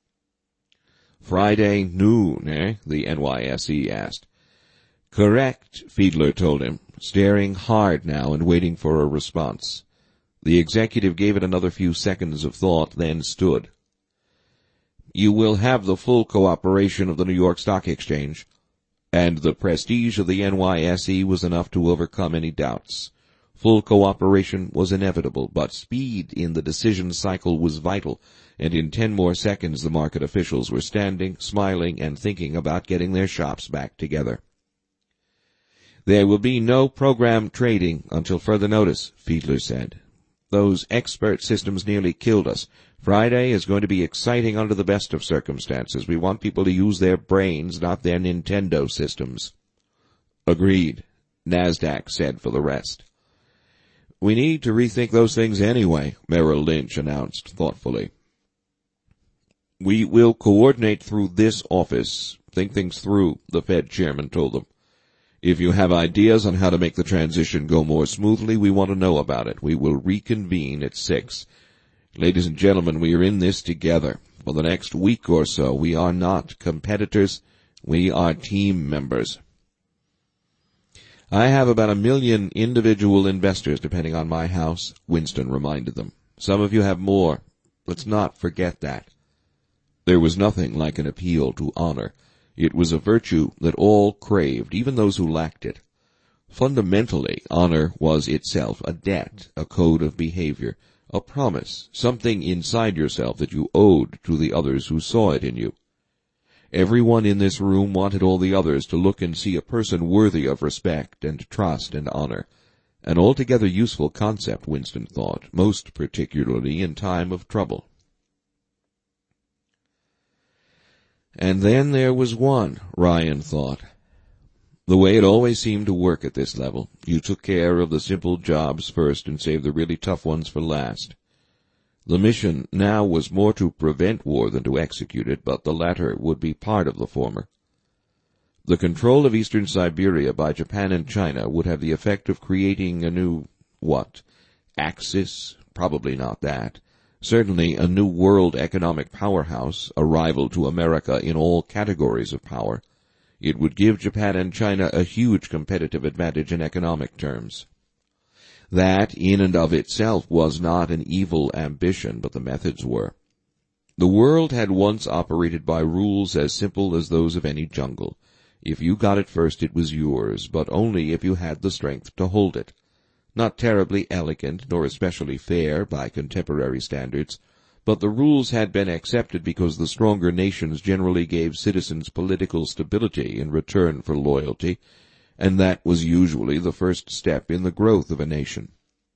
Friday noon, eh? The NYSE asked. Correct, Fiedler told him, staring hard now and waiting for a response. The executive gave it another few seconds of thought, then stood. You will have the full cooperation of the New York Stock Exchange, and the prestige of the NYSE was enough to overcome any doubts. Full cooperation was inevitable, but speed in the decision cycle was vital, and in 10 more seconds the market officials were standing, smiling, and thinking about getting their shops back together. There will be no program trading until further notice, Fiedler said. Those expert systems nearly killed us. Friday is going to be exciting under the best of circumstances. We want people to use their brains, not their Nintendo systems. Agreed, NASDAQ said for the rest. We need to rethink those things anyway, Merrill Lynch announced thoughtfully. We will coordinate through this office, think things through, the Fed chairman told them. If you have ideas on how to make the transition go more smoothly, we want to know about it. We will reconvene at 6. Ladies and gentlemen, we are in this together. For the next week or so, we are not competitors. We are team members. I have about 1 million individual investors depending on my house, Winston reminded them. Some of you have more. Let's not forget that. There was nothing like an appeal to honor. It was a virtue that all craved, even those who lacked it. Fundamentally, honor was itself a debt, a code of behavior, a promise, something inside yourself that you owed to the others who saw it in you. Everyone in this room wanted all the others to look and see a person worthy of respect and trust and honor. An altogether useful concept, Winston thought, most particularly in time of trouble. And then there was one, Ryan thought. The way it always seemed to work at this level, you took care of the simple jobs first and saved the really tough ones for last. The mission now was more to prevent war than to execute it, but the latter would be part of the former. The control of eastern Siberia by Japan and China would have the effect of creating a new, Axis? Probably not that. Certainly a new world economic powerhouse, a rival to America in all categories of power. It would give Japan and China a huge competitive advantage in economic terms. That, in and of itself, was not an evil ambition, but the methods were. The world had once operated by rules as simple as those of any jungle. If you got it first, it was yours, but only if you had the strength to hold it. Not terribly elegant, nor especially fair by contemporary standards, but the rules had been accepted because the stronger nations generally gave citizens political stability in return for loyalty, and that was usually the first step in the growth of a nation.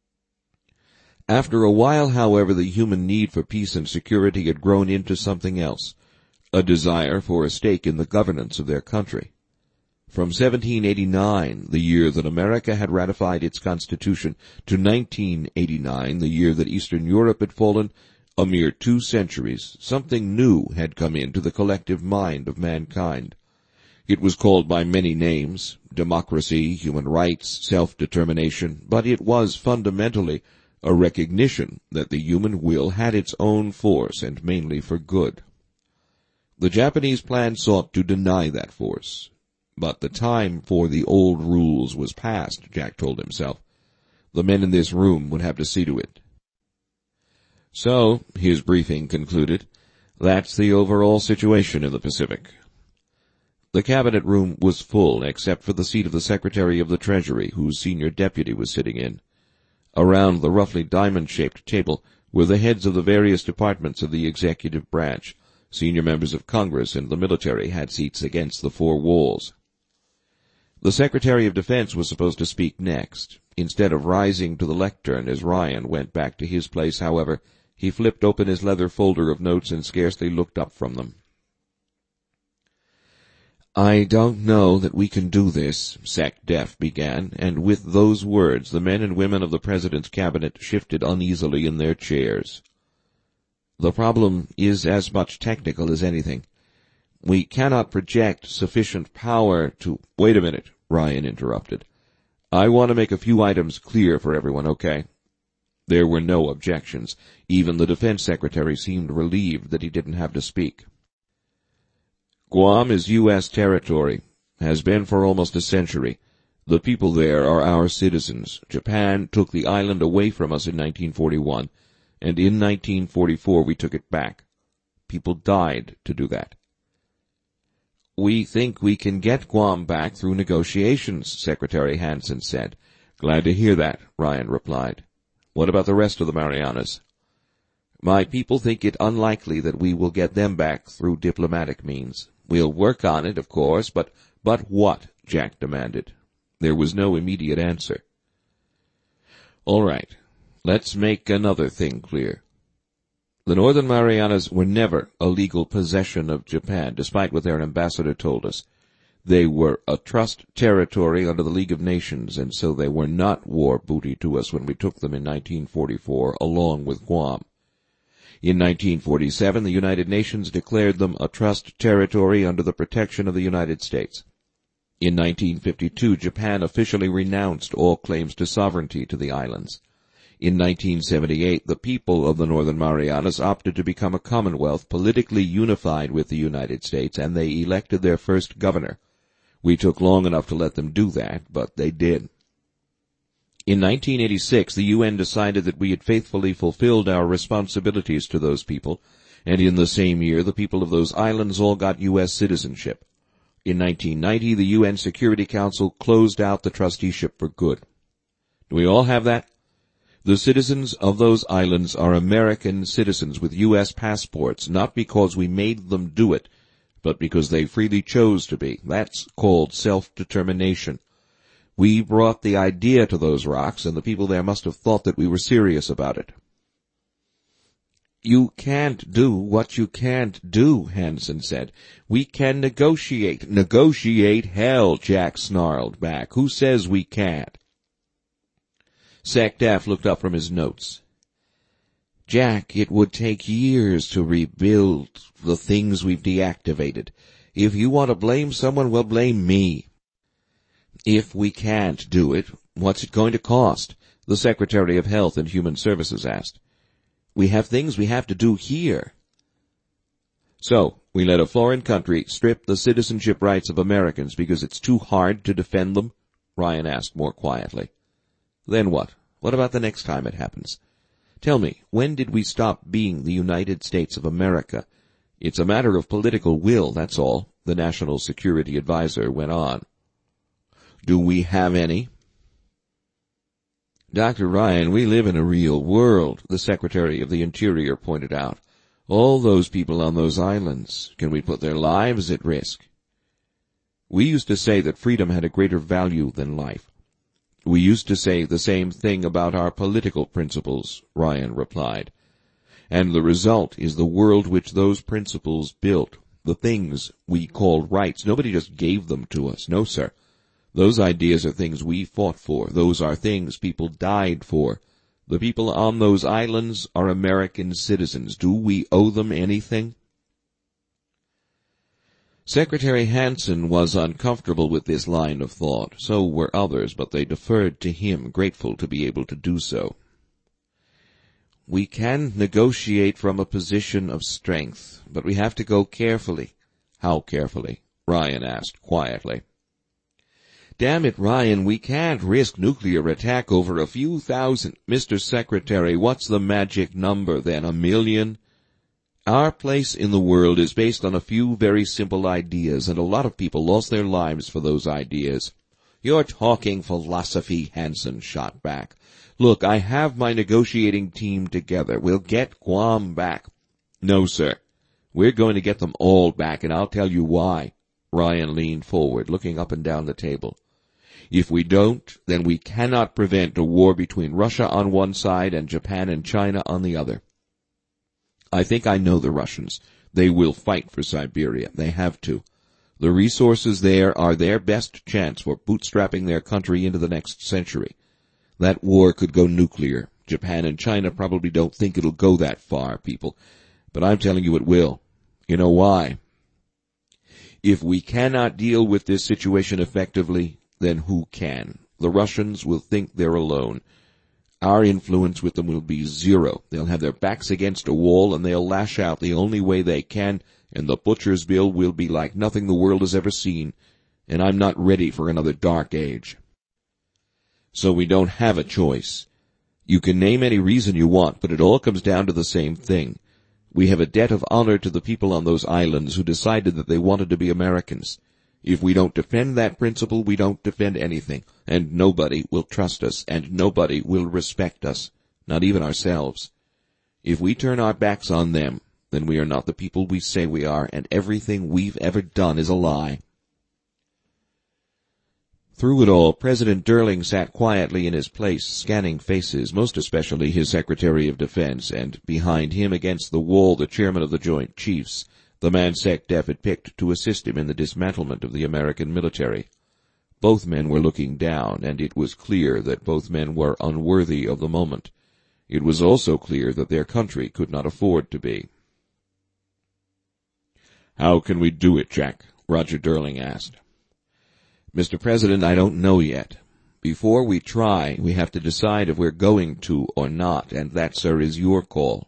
After a while, however, the human need for peace and security had grown into something else, a desire for a stake in the governance of their country. From 1789, the year that America had ratified its Constitution, to 1989, the year that Eastern Europe had fallen, a mere 2 centuries, something new had come into the collective mind of mankind. It was called by many names, democracy, human rights, self-determination, but it was fundamentally a recognition that the human will had its own force and mainly for good. The Japanese plan sought to deny that force. But the time for the old rules was past, Jack told himself. The men in this room would have to see to it. So, his briefing concluded, that's the overall situation in the Pacific. The cabinet room was full, except for the seat of the Secretary of the Treasury, whose senior deputy was sitting in. Around the roughly diamond-shaped table were the heads of the various departments of the executive branch. Senior members of Congress and the military had seats against the 4 walls. The Secretary of Defense was supposed to speak next. Instead of rising to the lectern as Ryan went back to his place, however, he flipped open his leather folder of notes and scarcely looked up from them. I don't know that we can do this, SecDef began, and with those words the men and women of the President's cabinet shifted uneasily in their chairs. The problem is as much technical as anything. We cannot project sufficient power to— Wait a minute, Ryan interrupted. I want to make a few items clear for everyone, okay? There were no objections. Even the Defense Secretary seemed relieved that he didn't have to speak. Guam is U.S. territory, has been for almost a century. The people there are our citizens. Japan took the island away from us in 1941, and in 1944 we took it back. People died to do that. We think we can get Guam back through negotiations, Secretary Hansen said. Glad to hear that, Ryan replied. What about the rest of the Marianas? My people think it unlikely that we will get them back through diplomatic means. We'll work on it, of course, but what? Jack demanded. There was no immediate answer. All right, let's make another thing clear. The Northern Marianas were never a legal possession of Japan, despite what their ambassador told us. They were a trust territory under the League of Nations, and so they were not war booty to us when we took them in 1944, along with Guam. In 1947, the United Nations declared them a trust territory under the protection of the United States. In 1952, Japan officially renounced all claims to sovereignty to the islands. In 1978, the people of the Northern Marianas opted to become a commonwealth politically unified with the United States, and they elected their first governor. We took long enough to let them do that, but they did. In 1986, the UN decided that we had faithfully fulfilled our responsibilities to those people, and in the same year, the people of those islands all got U.S. citizenship. In 1990, the UN Security Council closed out the trusteeship for good. Do we all have that? The citizens of those islands are American citizens with U.S. passports, not because we made them do it, but because they freely chose to be. That's called self-determination. We brought the idea to those rocks, and the people there must have thought that we were serious about it. You can't do what you can't do, Hansen said. We can negotiate. Negotiate hell, Jack snarled back. Who says we can't? Sekdaf looked up from his notes. Jack, it would take years to rebuild the things we've deactivated. If you want to blame someone, well, blame me. If we can't do it, what's it going to cost? The Secretary of Health and Human Services asked. We have things we have to do here. So, we let a foreign country strip the citizenship rights of Americans because it's too hard to defend them? Ryan asked more quietly. Then what? What about the next time it happens? Tell me, when did we stop being the United States of America? It's a matter of political will, that's all, the National Security Advisor went on. Do we have any? Dr. Ryan, we live in a real world, the Secretary of the Interior pointed out. All those people on those islands, can we put their lives at risk? We used to say that freedom had a greater value than life. We used to say the same thing about our political principles, Ryan replied. And the result is the world which those principles built, the things we called rights. Nobody just gave them to us. No, sir. Those ideas are things we fought for. Those are things people died for. The people on those islands are American citizens. Do we owe them anything? Secretary Hansen was uncomfortable with this line of thought. So were others, but they deferred to him, grateful to be able to do so. We can negotiate from a position of strength, but we have to go carefully. How carefully? Ryan asked quietly. Damn it, Ryan, we can't risk nuclear attack over a few thousand. Mr. Secretary, what's the magic number then? 1 million? Our place in the world is based on a few very simple ideas, and a lot of people lost their lives for those ideas. You're talking philosophy, Hansen shot back. Look, I have my negotiating team together. We'll get Guam back. No, sir. We're going to get them all back, and I'll tell you why. Ryan leaned forward, looking up and down the table. If we don't, then we cannot prevent a war between Russia on one side and Japan and China on the other. I think I know the Russians. They will fight for Siberia. They have to. The resources there are their best chance for bootstrapping their country into the next century. That war could go nuclear. Japan and China probably don't think it'll go that far, people. But I'm telling you it will. You know why? If we cannot deal with this situation effectively, then who can? The Russians will think they're alone. Our influence with them will be zero. They'll have their backs against a wall, and they'll lash out the only way they can, and the butcher's bill will be like nothing the world has ever seen, and I'm not ready for another dark age. So we don't have a choice. You can name any reason you want, but it all comes down to the same thing. We have a debt of honor to the people on those islands who decided that they wanted to be Americans. If we don't defend that principle, we don't defend anything, and nobody will trust us, and nobody will respect us, not even ourselves. If we turn our backs on them, then we are not the people we say we are, and everything we've ever done is a lie. Through it all, President Durling sat quietly in his place, scanning faces, most especially his Secretary of Defense, and behind him against the wall the chairman of the Joint Chiefs, the man SecDef had picked to assist him in the dismantlement of the American military. Both men were looking down, and it was clear that both men were unworthy of the moment. It was also clear that their country could not afford to be. "How can we do it, Jack?" Roger Durling asked. "Mr. President, I don't know yet. Before we try, we have to decide if we're going to or not, and that, sir, is your call."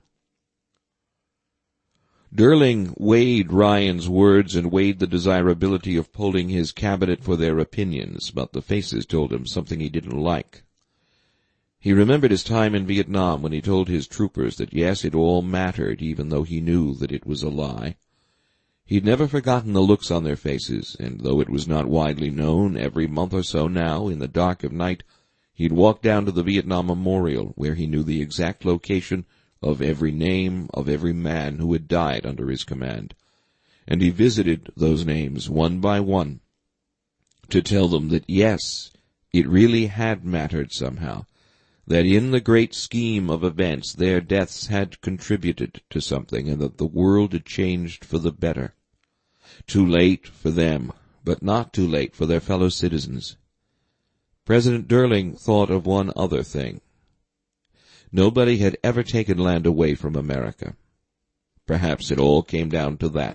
Durling weighed Ryan's words and weighed the desirability of polling his cabinet for their opinions, but the faces told him something he didn't like. He remembered his time in Vietnam when he told his troopers that yes, it all mattered, even though he knew that it was a lie. He'd never forgotten the looks on their faces, and though it was not widely known, every month or so now, in the dark of night, he'd walk down to the Vietnam Memorial, where he knew the exact location of every name of every man who had died under his command. And he visited those names one by one, to tell them that yes, it really had mattered somehow, that in the great scheme of events their deaths had contributed to something, and that the world had changed for the better. Too late for them, but not too late for their fellow citizens. President Durling thought of one other thing. Nobody had ever taken land away from America. Perhaps it all came down to that.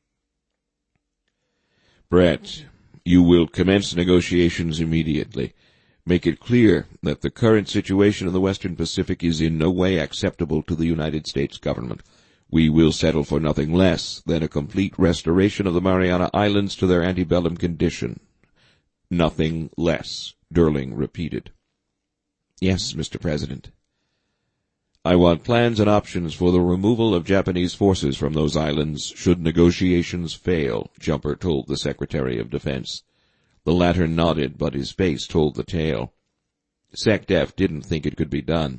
"Brett, you will commence negotiations immediately. Make it clear that the current situation in the Western Pacific is in no way acceptable to the United States government. We will settle for nothing less than a complete restoration of the Mariana Islands to their antebellum condition." "Nothing less," Durling repeated. "Yes, Mr. President." "I want plans and options for the removal of Japanese forces from those islands should negotiations fail," Jumper told the Secretary of Defense. The latter nodded, but his face told the tale. SecDef didn't think it could be done.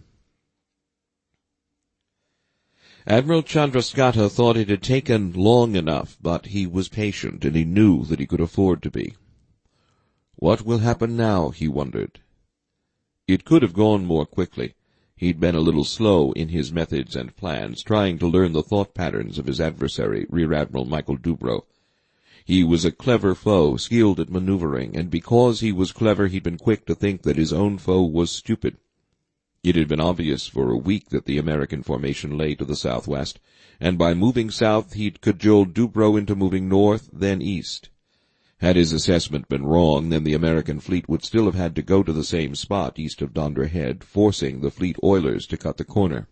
Admiral Chandrasekhar thought it had taken long enough, but he was patient, and he knew that he could afford to be. What will happen now, he wondered. It could have gone more quickly. He'd been a little slow in his methods and plans, trying to learn the thought patterns of his adversary, Rear Admiral Michael Dubrow. He was a clever foe, skilled at maneuvering, and because he was clever he'd been quick to think that his own foe was stupid. It had been obvious for a week that the American formation lay to the southwest, and by moving south he'd cajoled Dubrow into moving north, then east. Had his assessment been wrong, then the American fleet would still have had to go to the same spot east of Donder Head, forcing the fleet oilers to cut the corner.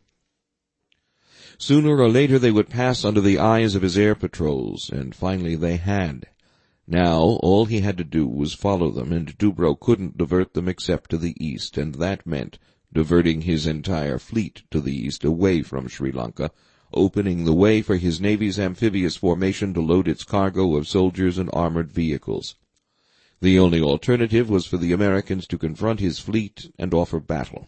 Sooner or later they would pass under the eyes of his air patrols, and finally they had. Now all he had to do was follow them, and Dubrow couldn't divert them except to the east, and that meant diverting his entire fleet to the east away from Sri Lanka, opening the way for his Navy's amphibious formation to load its cargo of soldiers and armored vehicles. The only alternative was for the Americans to confront his fleet and offer battle.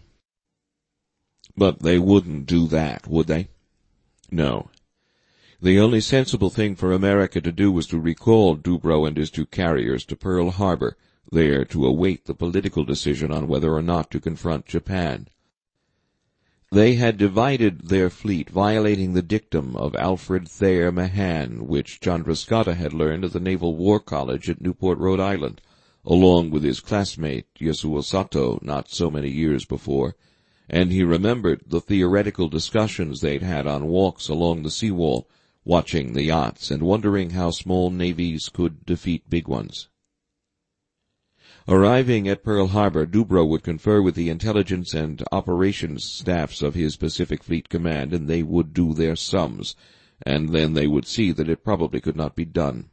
But they wouldn't do that, would they? No. The only sensible thing for America to do was to recall Dubrow and his two carriers to Pearl Harbor, there to await the political decision on whether or not to confront Japan. They had divided their fleet, violating the dictum of Alfred Thayer Mahan, which Chandrasekhar had learned at the Naval War College at Newport, Rhode Island, along with his classmate Yasuo Sato not so many years before, and he remembered the theoretical discussions they'd had on walks along the seawall, watching the yachts and wondering how small navies could defeat big ones. Arriving at Pearl Harbor, Dubrow would confer with the intelligence and operations staffs of his Pacific Fleet Command, and they would do their sums, and then they would see that it probably could not be done.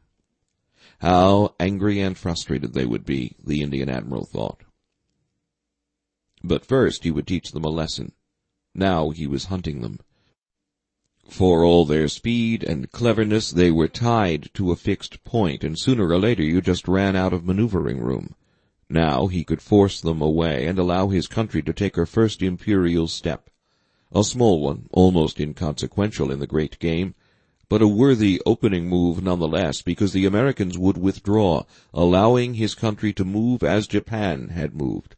How angry and frustrated they would be, the Indian Admiral thought. But first he would teach them a lesson. Now he was hunting them. For all their speed and cleverness, they were tied to a fixed point, and sooner or later you just ran out of maneuvering room. Now he could force them away and allow his country to take her first imperial step. A small one, almost inconsequential in the great game, but a worthy opening move nonetheless, because the Americans would withdraw, allowing his country to move as Japan had moved.